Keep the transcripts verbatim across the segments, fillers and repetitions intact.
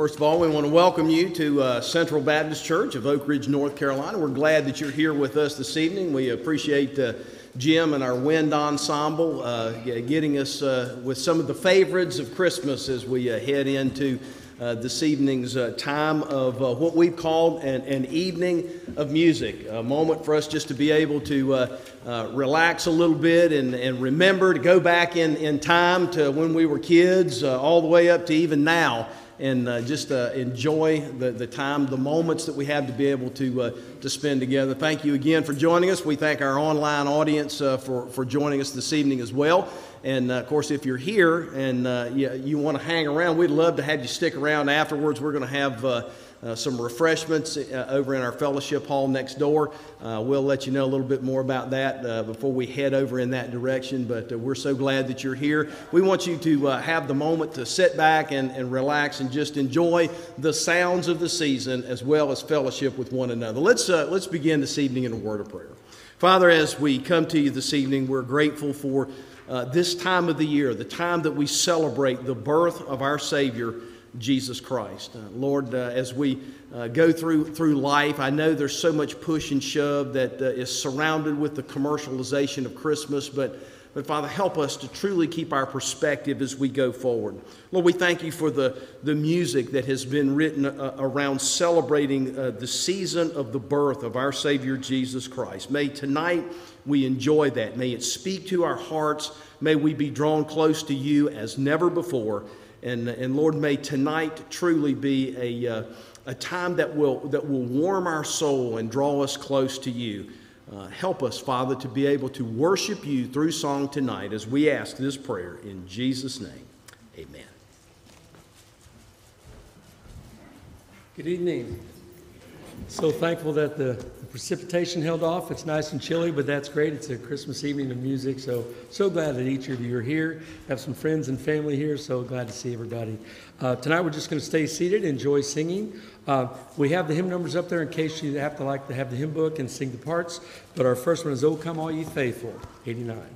First of all, we want to welcome you to uh, Central Baptist Church of Oak Ridge, North Carolina. We're glad that you're here with us this evening. We appreciate uh, Jim and our wind ensemble uh, getting us uh, with some of the favorites of Christmas as we uh, head into uh, this evening's uh, time of uh, what we've called an, an evening of music, a moment for us just to be able to uh, uh, relax a little bit and, and remember to go back in, in time to when we were kids, uh, all the way up to even now. And uh, just uh, enjoy the, the time, the moments that we have to be able to uh, to spend together. Thank you again for joining us. We thank our online audience uh, for, for joining us this evening as well. And, uh, of course, if you're here and uh, you, you want to hang around, we'd love to have you stick around afterwards. We're going to have uh, uh, some refreshments uh, over in our fellowship hall next door. Uh, we'll let you know a little bit more about that uh, before we head over in that direction. But uh, we're so glad that you're here. We want you to uh, have the moment to sit back and, and relax and just enjoy the sounds of the season as well as fellowship with one another. Let's, uh, let's begin this evening in a word of prayer. Father, as we come to you this evening, we're grateful for Uh, this time of the year, the time that we celebrate the birth of our Savior, Jesus Christ. Uh, Lord, uh, as we uh, go through through life, I know there's so much push and shove that uh, is surrounded with the commercialization of Christmas, but But Father, help us to truly keep our perspective as we go forward. Lord, we thank you for the, the music that has been written uh, around celebrating uh, the season of the birth of our Savior Jesus Christ. May tonight we enjoy that. May it speak to our hearts. May we be drawn close to you as never before. And, and Lord, may tonight truly be a, uh, a time that will, that will warm our soul and draw us close to you. Uh, help us, Father, to be able to worship you through song tonight as we ask this prayer in Jesus' name. Amen. Good evening. So thankful that the, the precipitation held off. It's nice and chilly, but that's great. It's a Christmas evening of music, so so glad that each of you are here. Have some friends and family here, so glad to see everybody. Uh, tonight we're just going to stay seated, enjoy singing. Uh, we have the hymn numbers up there in case you have to like to have the hymn book and sing the parts. But our first one is "O Come All Ye Faithful," eighty-nine.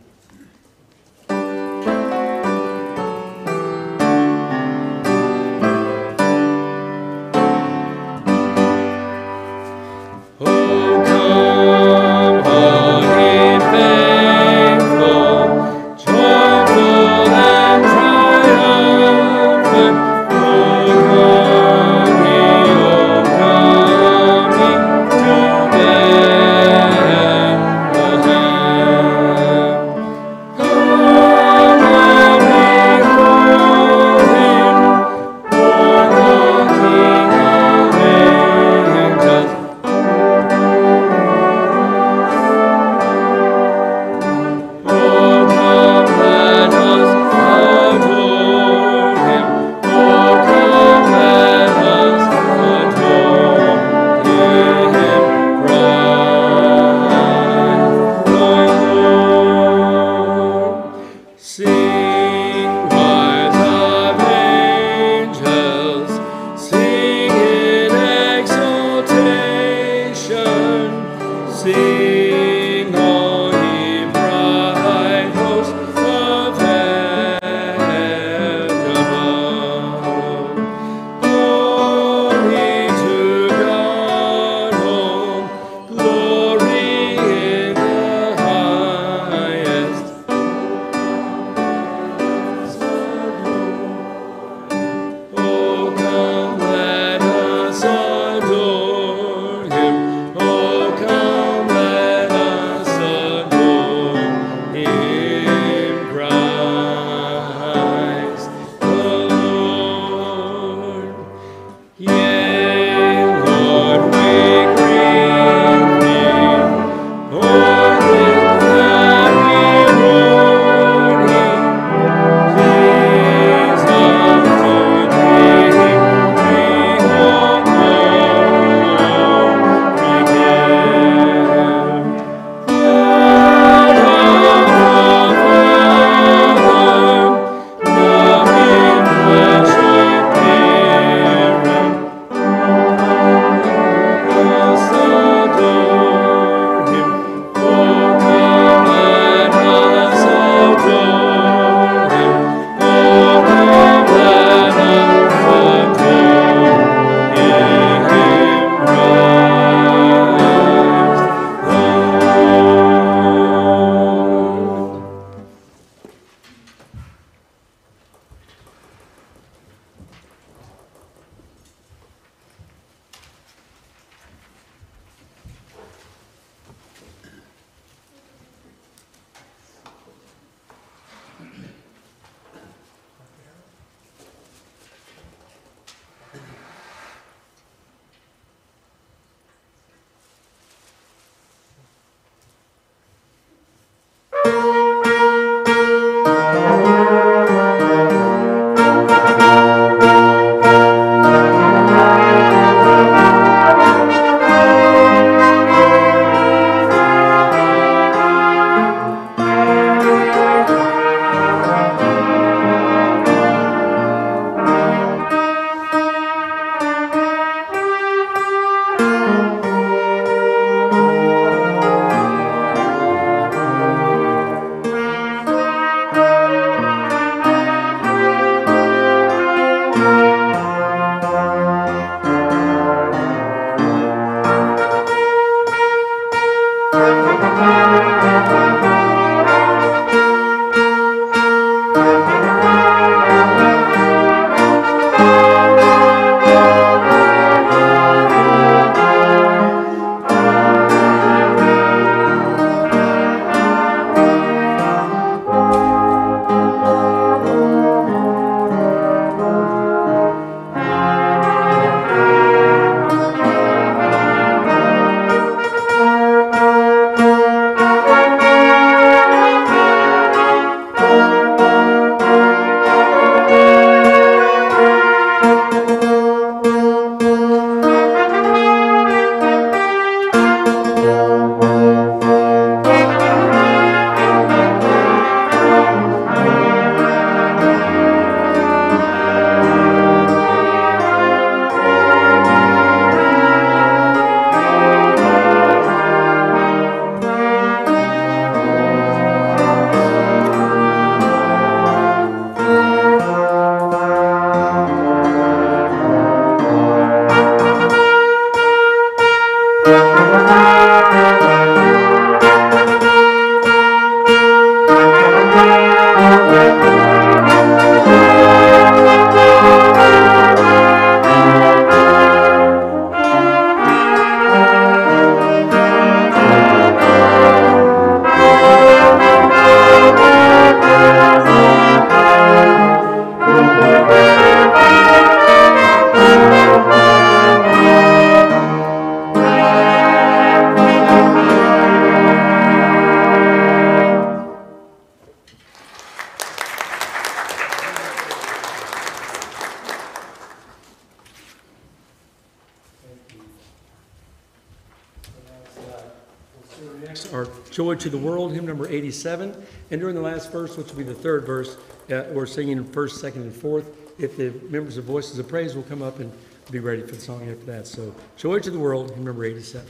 Our Joy to the World, hymn number eighty-seven. And during the last verse, which will be the third verse, uh, we're singing first, second, and fourth. If the members of Voices of Praise will come up and be ready for the song after that. So, Joy to the World, hymn number eighty-seven.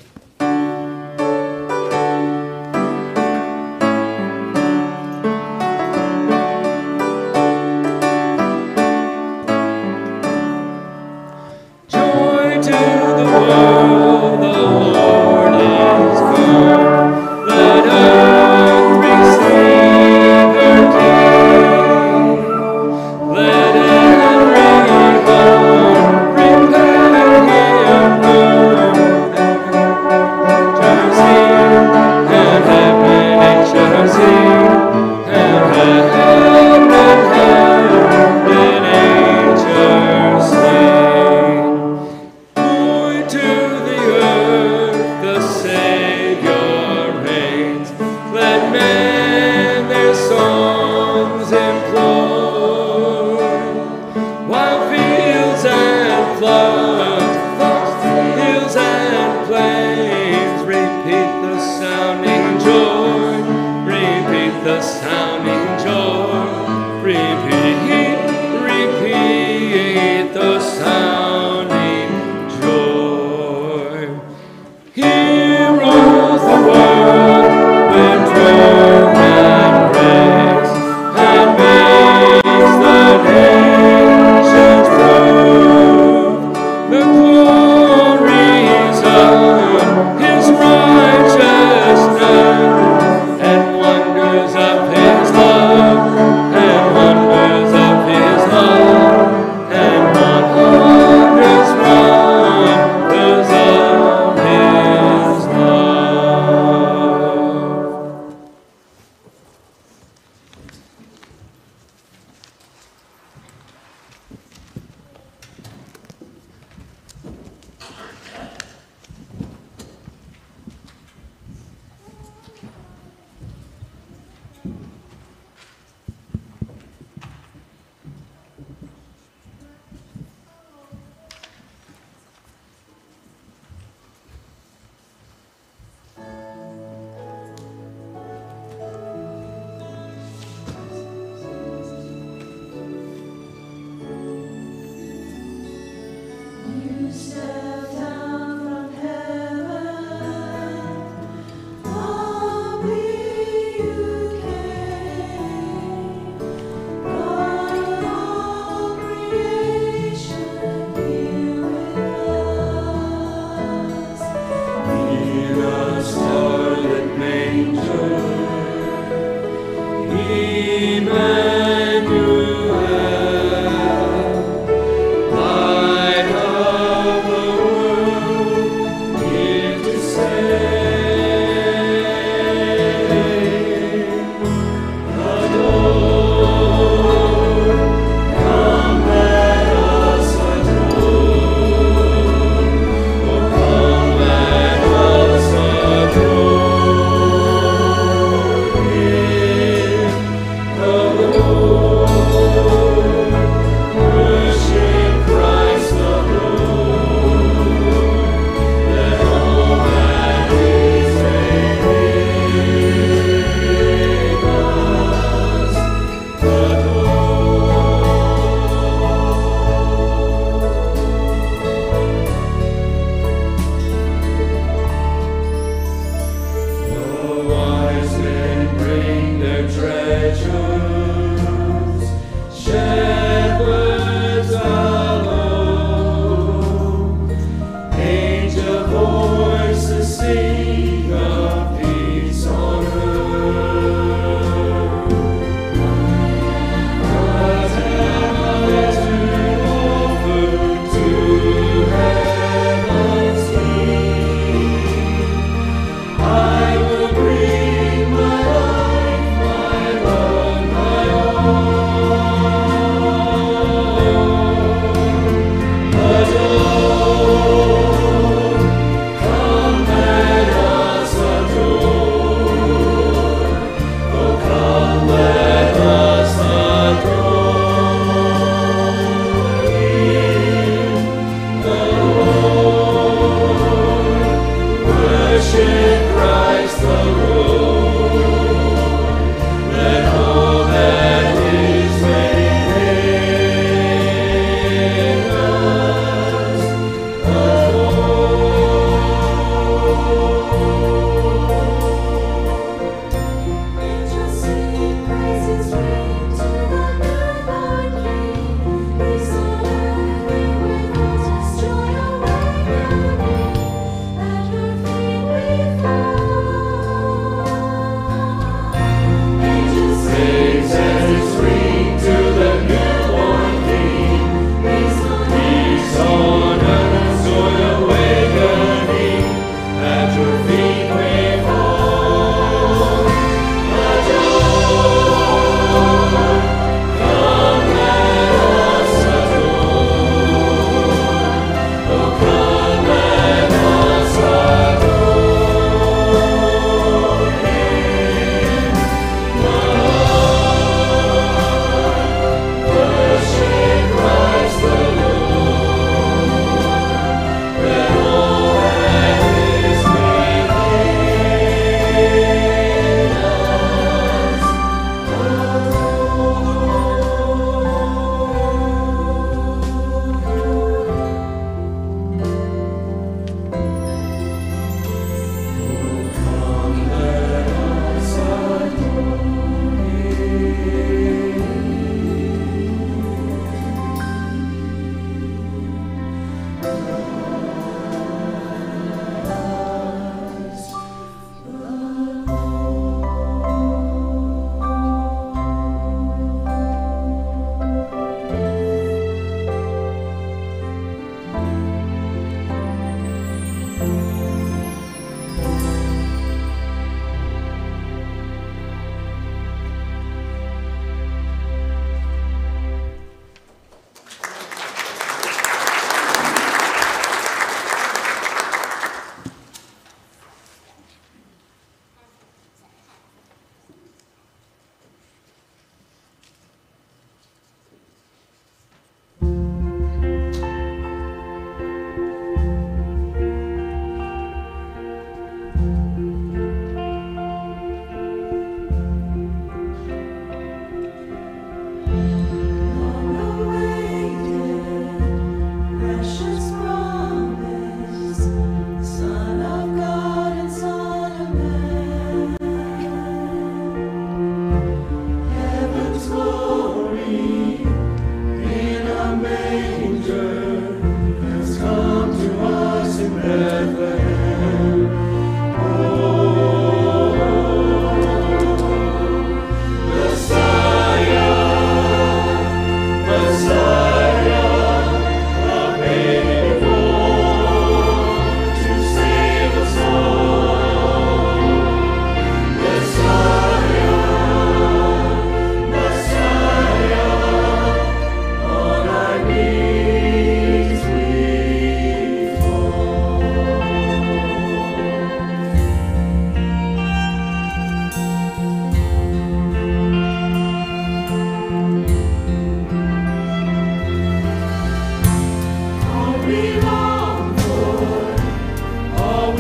Oh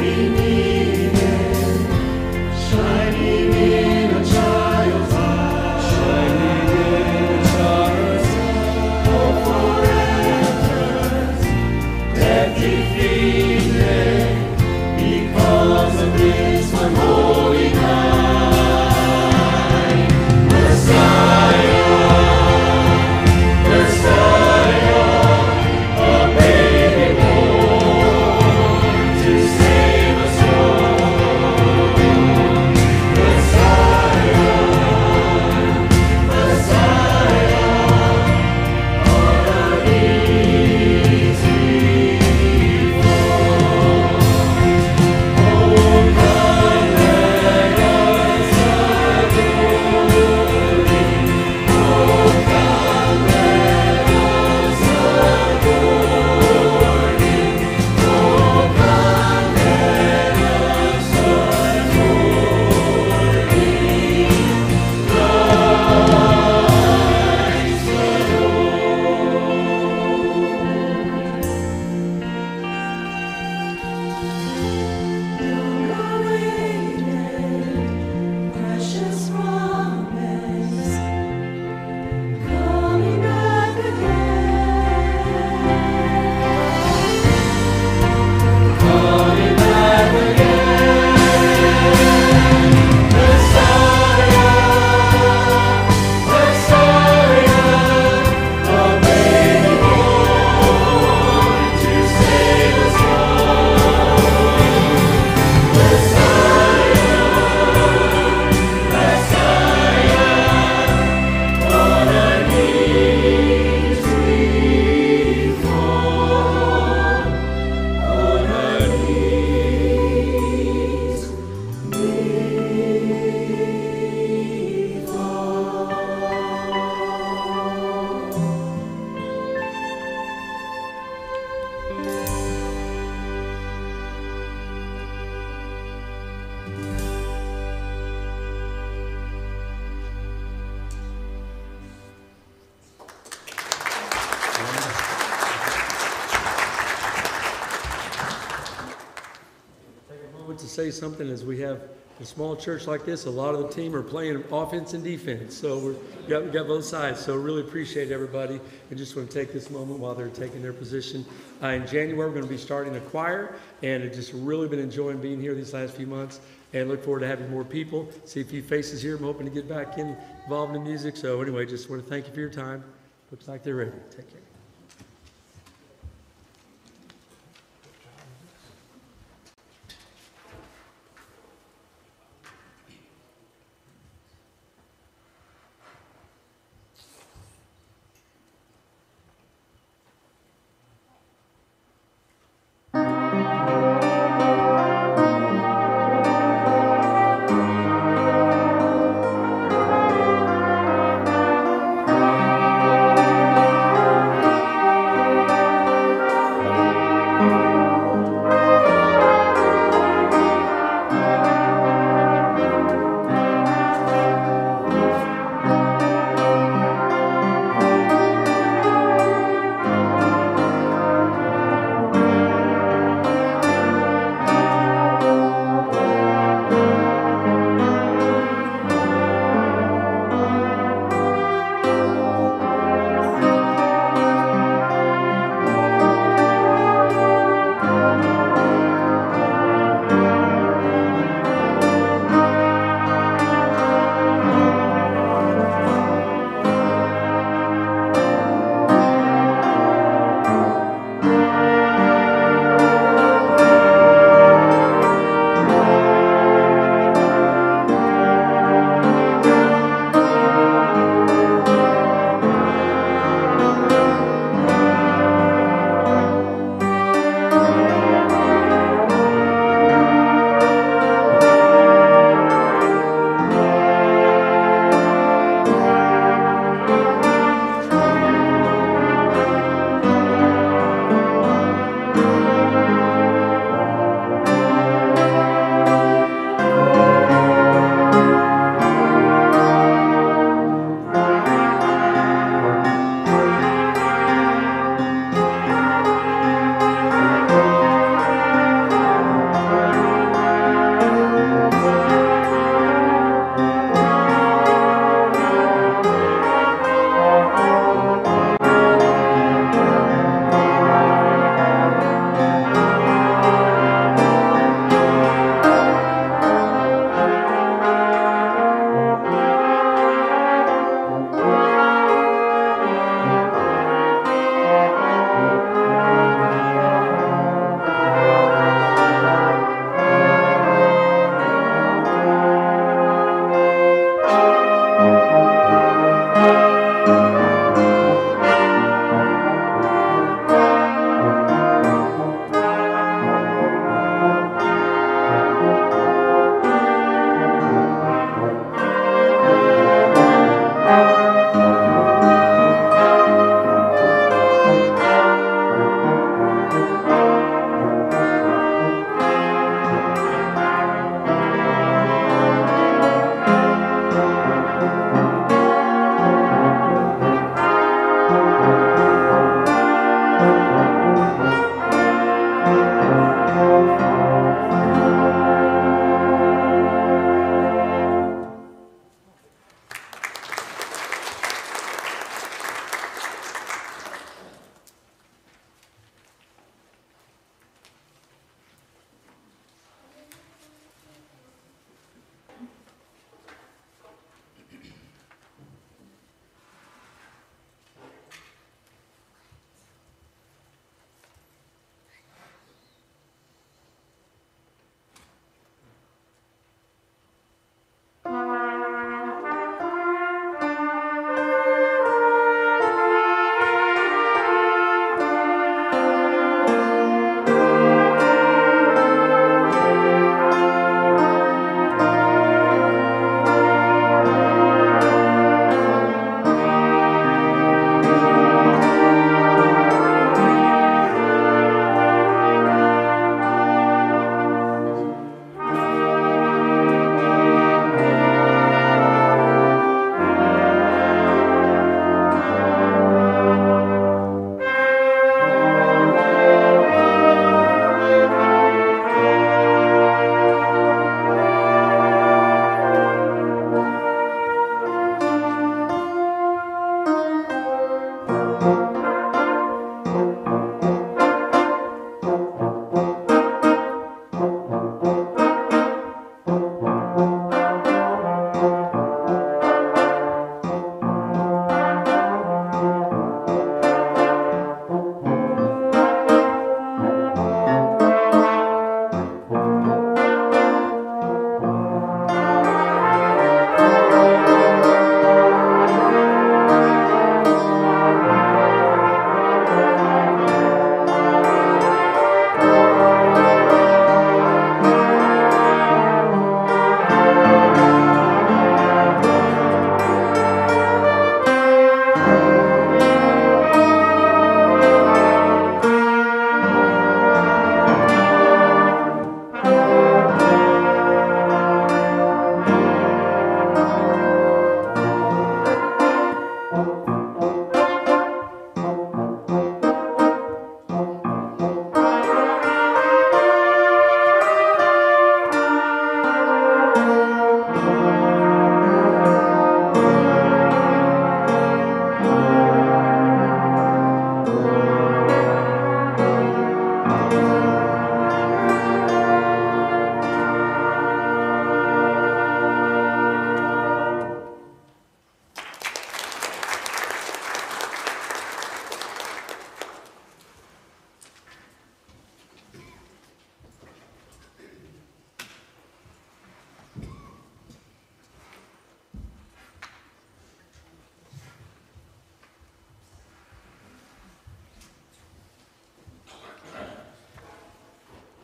To say something as we have a small church like this, a lot of the team are playing offense and defense, so we're, we got, we got both sides, so really appreciate everybody. And just want to take this moment while they're taking their position. Uh, in January, we're going to be starting a choir, and I've just really been enjoying being here these last few months, and look forward to having more people. See a few faces here. I'm hoping to get back in, involved in music. So anyway, just want to thank you for your time. Looks like they're ready. Take care. Thank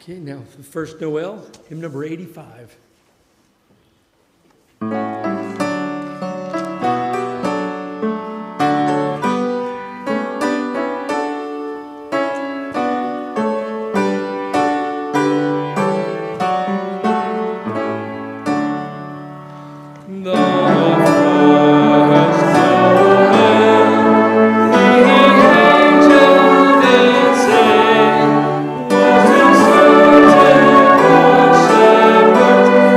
Okay, now for the first Noel, hymn number eighty-five. Shepherd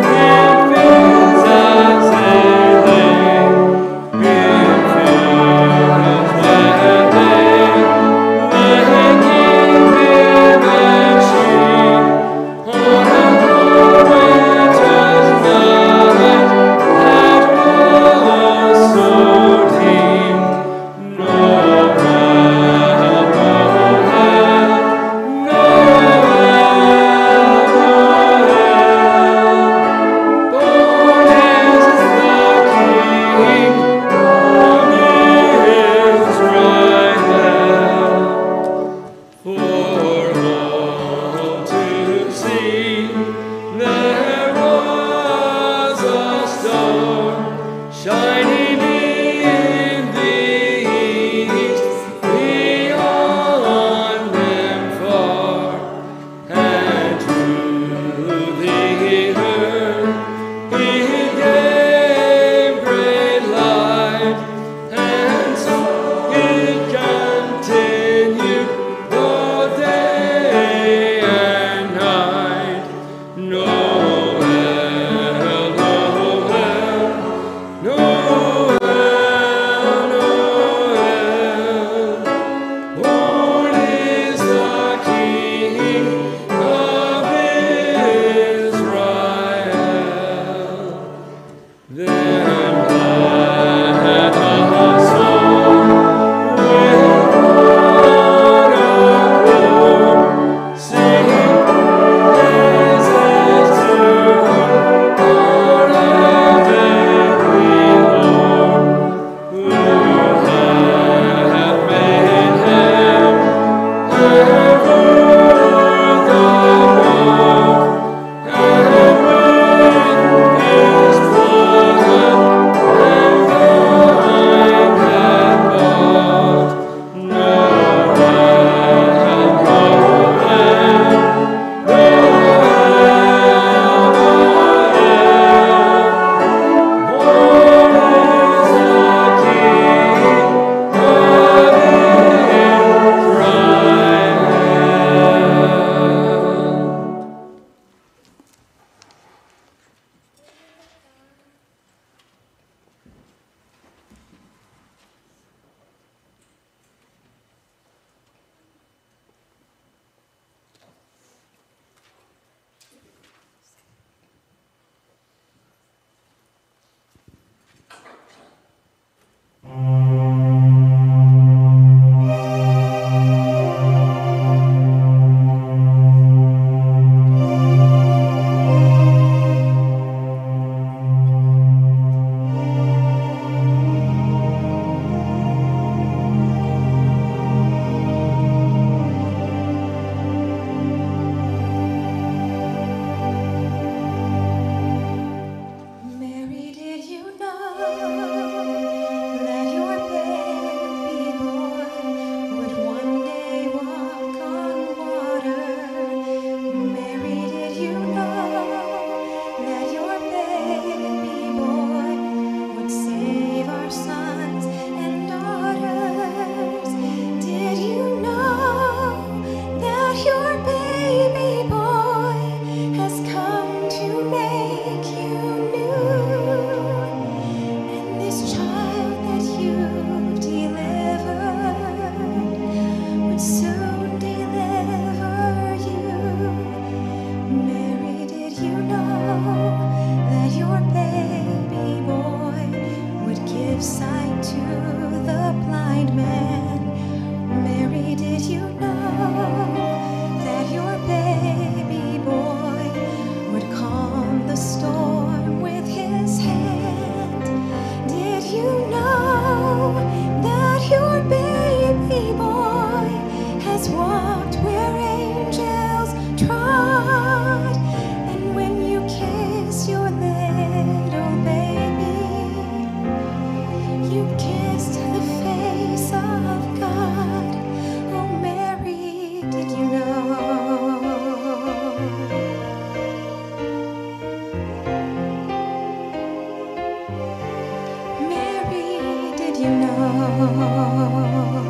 Mary, did you know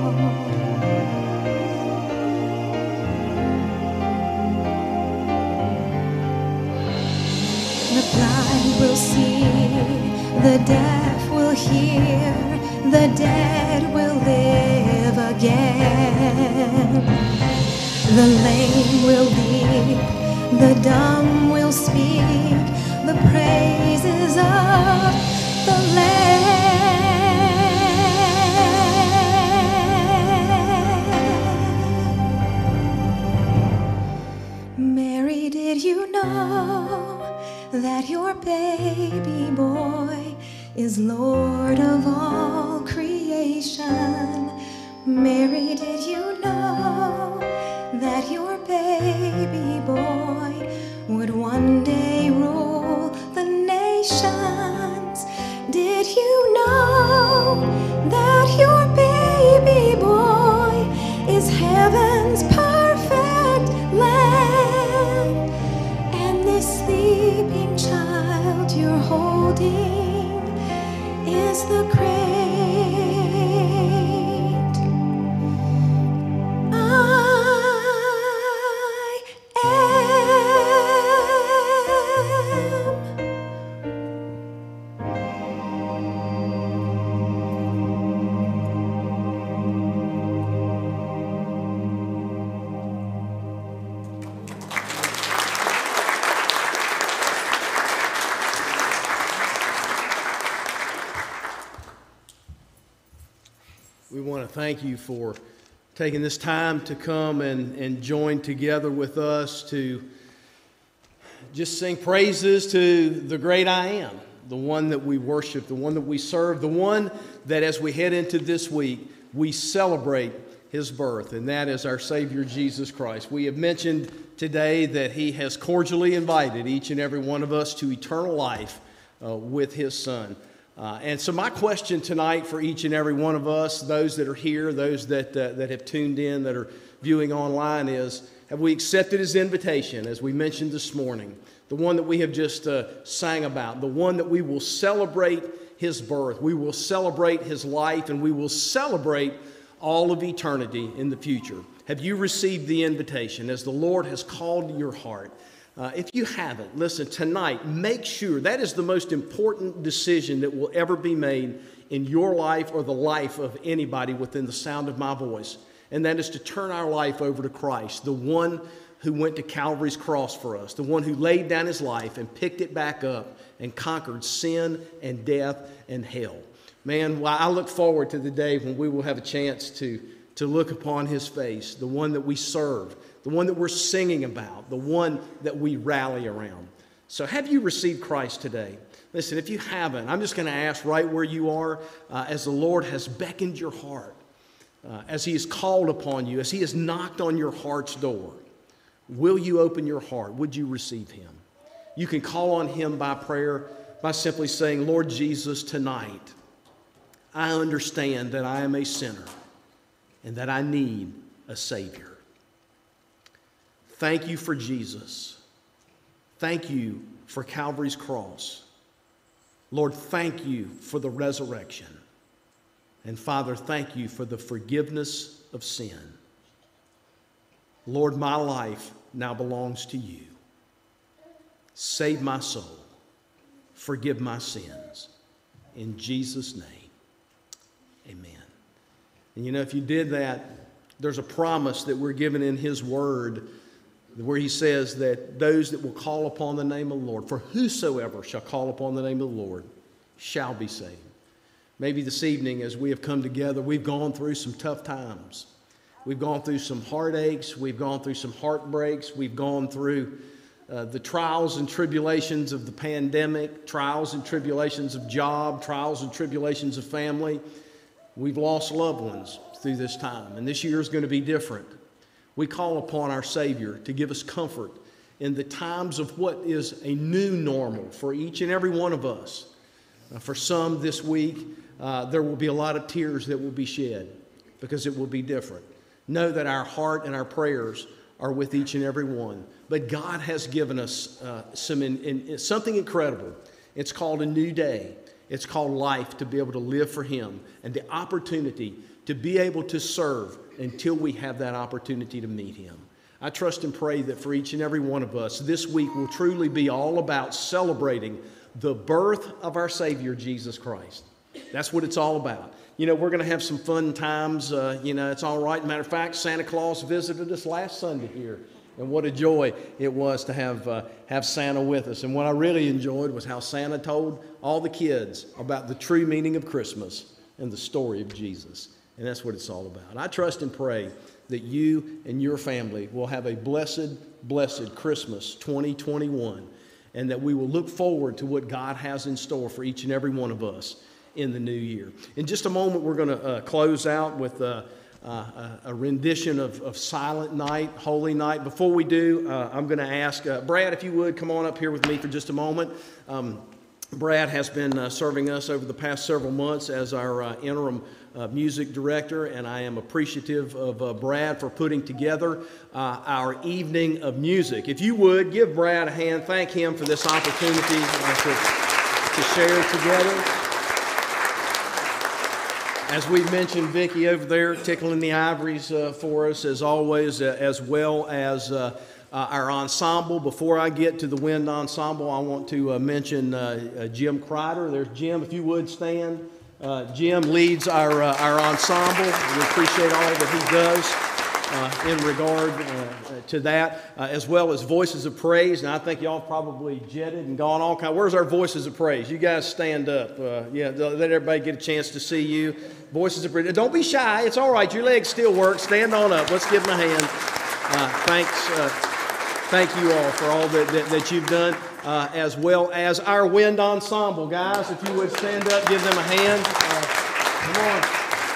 the blind will see, the deaf will hear, the dead will live again. The lame will leap, the dumb will speak, the praises of the Lamb. Mary, did you know that your baby boy is Lord of all creation? Mary, did you know that your baby boy would one day rule the nations? Did you know that your baby boy is heaven's perfect Lamb? And this sleeping child you're holding is the great We want to thank you for taking this time to come and, and join together with us to just sing praises to the great I Am, the one that we worship, the one that we serve, the one that as we head into this week, we celebrate his birth, and that is our Savior Jesus Christ. We have mentioned today that he has cordially invited each and every one of us to eternal life uh, with his Son. Uh, and so my question tonight for each and every one of us, those that are here, those that, uh, that have tuned in, that are viewing online, is have we accepted his invitation, as we mentioned this morning, the one that we have just uh, sang about, the one that we will celebrate his birth, we will celebrate his life, and we will celebrate all of eternity in the future. Have you received the invitation as the Lord has called your heart? Uh, if you haven't, listen, tonight, make sure that is the most important decision that will ever be made in your life or the life of anybody within the sound of my voice. And that is to turn our life over to Christ, the one who went to Calvary's cross for us, the one who laid down his life and picked it back up and conquered sin and death and hell. Man, well, I look forward to the day when we will have a chance to, to look upon his face, the one that we serve, the one that we're singing about, the one that we rally around. So have you received Christ today? Listen, if you haven't, I'm just going to ask right where you are, uh, as the Lord has beckoned your heart, uh, as he has called upon you, as he has knocked on your heart's door, will you open your heart? Would you receive him? You can call on him by prayer by simply saying, Lord Jesus, tonight I understand that I am a sinner and that I need a Savior. Thank you for Jesus. Thank you for Calvary's cross. Lord, thank you for the resurrection. And Father, thank you for the forgiveness of sin. Lord, my life now belongs to you. Save my soul. Forgive my sins. In Jesus' name, amen. And you know, if you did that, there's a promise that we're given in his word where he says that those that will call upon the name of the Lord, for whosoever shall call upon the name of the Lord, shall be saved. Maybe this evening as we have come together, we've gone through some tough times. We've gone through some heartaches. We've gone through some heartbreaks. We've gone through uh, the trials and tribulations of the pandemic, trials and tribulations of job, trials and tribulations of family. We've lost loved ones through this time, and this year is going to be different. We call upon our Savior to give us comfort in the times of what is a new normal for each and every one of us. Uh, for some this week, uh, there will be a lot of tears that will be shed because it will be different. Know that our heart and our prayers are with each and every one. But God has given us uh, some in, in, something incredible. It's called a new day. It's called life, to be able to live for Him, and the opportunity to be able to serve until we have that opportunity to meet Him. I trust and pray that for each and every one of us, this week will truly be all about celebrating the birth of our Savior, Jesus Christ. That's what it's all about. You know, we're going to have some fun times. Uh, you know, it's all right. Matter of fact, Santa Claus visited us last Sunday here. And what a joy it was to have, uh, have Santa with us. And what I really enjoyed was how Santa told all the kids about the true meaning of Christmas and the story of Jesus. And that's what it's all about. And I trust and pray that you and your family will have a blessed, blessed Christmas twenty twenty-one, and that we will look forward to what God has in store for each and every one of us in the new year. In just a moment, we're going to uh, close out with uh, uh, a rendition of, of Silent Night, Holy Night. Before we do, uh, I'm going to ask uh, Brad, if you would, come on up here with me for just a moment. Um, Brad has been uh, serving us over the past several months as our uh, interim uh, music director, and I am appreciative of uh, Brad for putting together uh, our evening of music. If you would, give Brad a hand. Thank him for this opportunity uh, to, to share together. As we've mentioned, Vicki over there tickling the ivories uh, for us, as always, uh, as well as uh, uh, our ensemble. Before I get to the wind ensemble, I want to uh, mention uh, uh, Jim Kreider. There's Jim, if you would stand. Uh, Jim leads our, uh, our ensemble. We appreciate all that he does uh, in regard uh, to that, uh, as well as Voices of Praise. And I think y'all probably jetted and gone all kinds. Where's our Voices of Praise? You guys stand up. Uh, yeah, let everybody get a chance to see you. Voices of Praise. Don't be shy. It's all right. Your legs still work. Stand on up. Let's give them a hand. Uh, thanks. Uh, thank you all for all that, that, that you've done, uh, as well as our wind ensemble. Guys, if you would stand up, give them a hand. Uh, come on.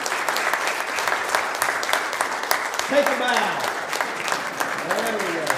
Take a bow. There we go.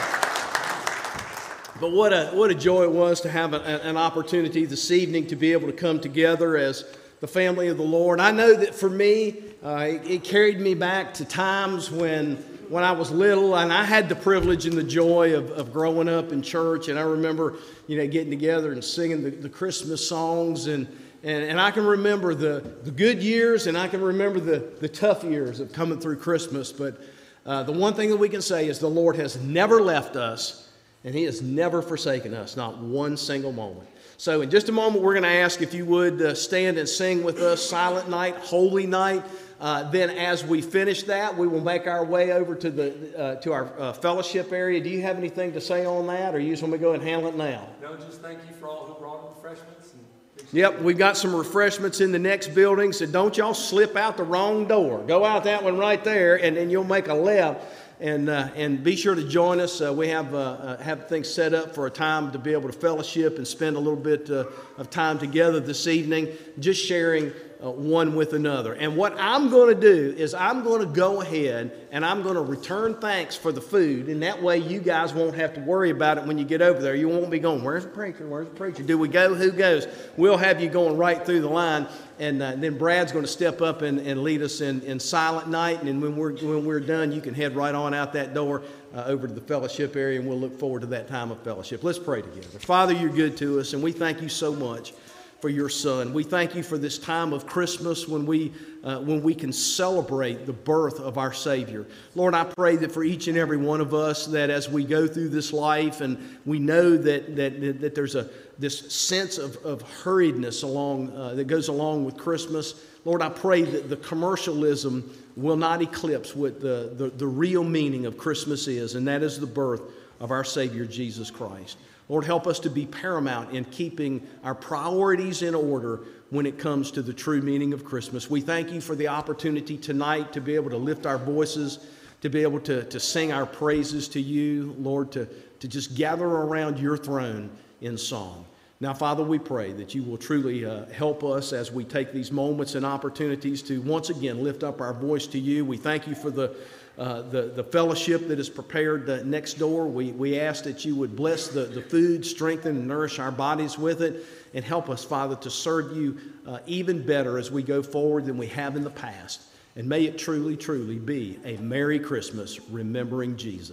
But what a, what a joy it was to have an, an opportunity this evening to be able to come together as the family of the Lord. I know that for me, uh, it, it carried me back to times when, when I was little, and I had the privilege and the joy of, of growing up in church. And I remember, you know, getting together and singing the, the Christmas songs, and, and, and I can remember the, the good years, and I can remember the, the tough years of coming through Christmas. But uh, the one thing that we can say is the Lord has never left us, and He has never forsaken us, not one single moment. So in just a moment, we're going to ask if you would uh, stand and sing with us, Silent Night, Holy Night. Uh, then as we finish that, we will make our way over to the uh, to our uh, fellowship area. Do you have anything to say on that, or you just want me to go and handle it now? No, just thank you for all who brought refreshments. And yep, we've got some refreshments in the next building, so don't y'all slip out the wrong door. Go out that one right there, and then you'll make a left. And uh, and be sure to join us. Uh, we have uh, uh, have things set up for a time to be able to fellowship and spend a little bit uh, of time together this evening, just sharing uh, one with another. And what I'm going to do is I'm going to go ahead and I'm going to return thanks for the food, and that way you guys won't have to worry about it when you get over there. You won't be going, where's the preacher? Where's the preacher? Do we go? Who goes? We'll have you going right through the line. And uh, then Brad's going to step up and, and lead us in, in Silent Night. And when we're, when we're done, you can head right on out that door uh, over to the fellowship area, and we'll look forward to that time of fellowship. Let's pray together. Father, you're good to us, and we thank you so much for your Son. We thank you for this time of Christmas when we, uh, when we can celebrate the birth of our Savior. Lord, I pray that for each and every one of us, that as we go through this life and we know that, that, that there's a this sense of, of hurriedness along uh, that goes along with Christmas, Lord, I pray that the commercialism will not eclipse what the, the, the real meaning of Christmas is, and that is the birth of our Savior, Jesus Christ. Lord, help us to be paramount in keeping our priorities in order when it comes to the true meaning of Christmas. We thank you for the opportunity tonight to be able to lift our voices, to be able to, to sing our praises to you, Lord, to, to just gather around your throne in song. Now, Father, we pray that you will truly uh, help us as we take these moments and opportunities to once again lift up our voice to you. We thank you for the Uh, the, the fellowship that is prepared uh, next door. We, we ask that you would bless the, the food, strengthen and nourish our bodies with it, and help us, Father, to serve you uh, even better as we go forward than we have in the past. And may it truly, truly be a Merry Christmas remembering Jesus.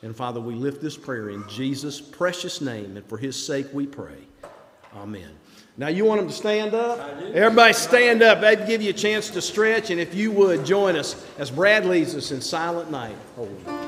And Father, we lift this prayer in Jesus' precious name, and for his sake we pray. Amen. Now you want them to stand up? Everybody stand up. That'd give you a chance to stretch, and if you would join us as Brad leads us in Silent Night. Holy.